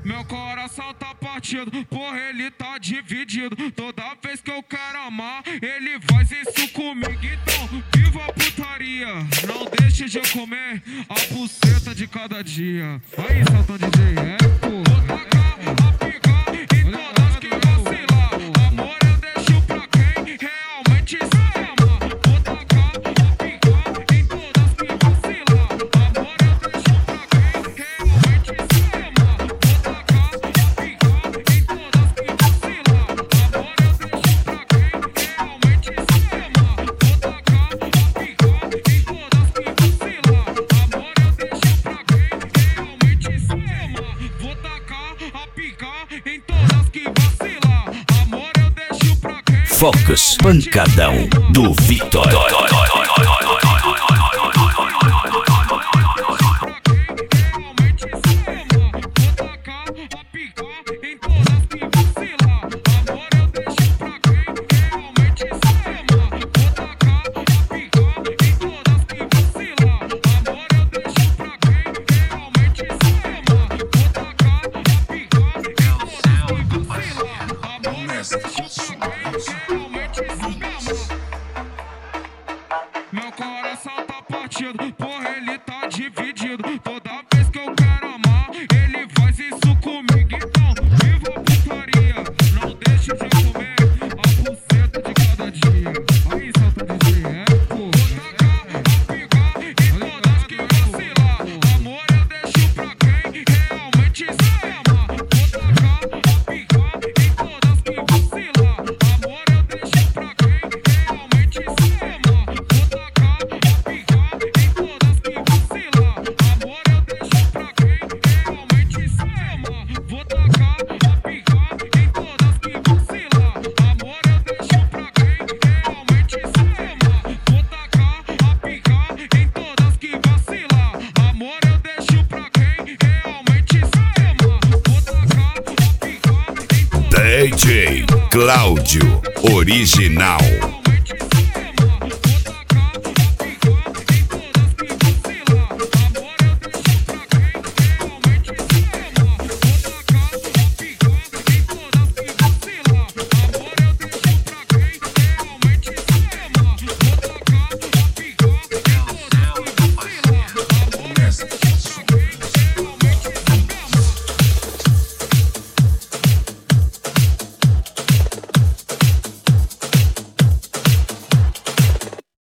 Meu coração tá partido, porra, ele tá dividido. Toda vez que eu quero amar, ele faz isso comigo. Então, viva a putaria, não deixe de comer a buceta de cada dia. Aí, Saltão DJ, porra. Vou tacar a pica em todas que vacilar. Amor eu deixo pra quem realmente se ama. Vou tacar a pica em todas que vacilar. Amor eu deixo pra quem realmente se ama. Vou tacar a pica em todas que vacilar. Amor eu deixo pra quem realmente se ama. Vou tacar a pica em todas que vacilar. Amor eu deixo pra quem realmente se ama. Vou tacar a pica em todas que vacilar. Amor eu deixo pra quem. Focus Pancadão do Victor. Meu coração tá partido, porra, ele tá dividido. Toda vez que eu quero amar, ele faz isso comigo. Então, viva a putaria, não deixe de comer a buceta de cada dia. Aí, Saltão DJ, porra. Vou tacar a pica em todas que vacilar. Amor eu deixo pra quem realmente se ama. Vou tacar a pica em todas que vacilar. Amor eu deixo pra quem realmente se ama. Vou tacar a pica em todas que vacilar. Amor eu deixo pra quem realmente se ama. Vou tacar a pica em todas que vacilar. Amor eu deixo pra quem realmente se ama. Vou tacar a pica em todas que vacilar. Amor eu deixo pra quem realmente se ama. Vou tacar a pica em todas que DJ Cláudio Original.